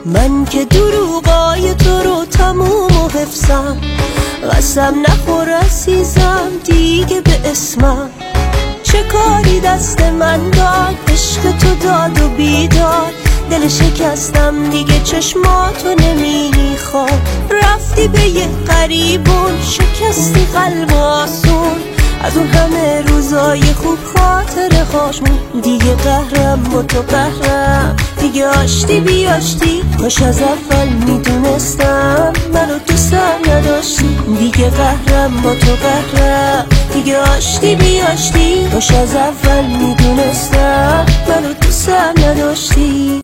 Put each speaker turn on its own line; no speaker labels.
من که دروغای تو رو تموم و حفظم، قسم نخور عزیزم دیگه به اسمم. چه کاری دست من داد، عشق تو داد و بیداد، دل شکستم دیگه چشماتو نمیخواد. رفتی به یه غریبون، شکستی قلب آسون، از اون همه روزای خوب خاطره هاشون. دیگه قهرم با تو قهرم، دیگه آشتی بیاشتی، کاش از اول میدونستم منو دوستم نداشتی. دیگه قهرم با تو قهرم، دیگه آشتی بیاشتی، کاش از اول میدونستم منو دوستم نداشتی.